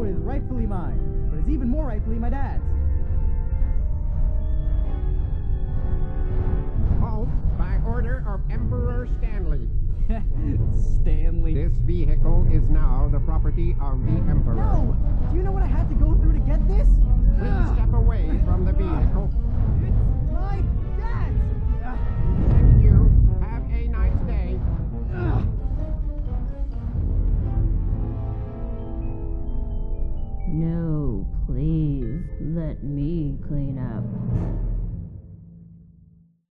what is rightfully mine, but is even more rightfully my dad's. Halt by order of Emperor Stanley. Stanley. This vehicle is now the property of the Emperor. No! Do you know what I had to go through to get this? Please step away from the vehicle. It's my dad's! Thank you. Have a nice day. No, please, let me clean up.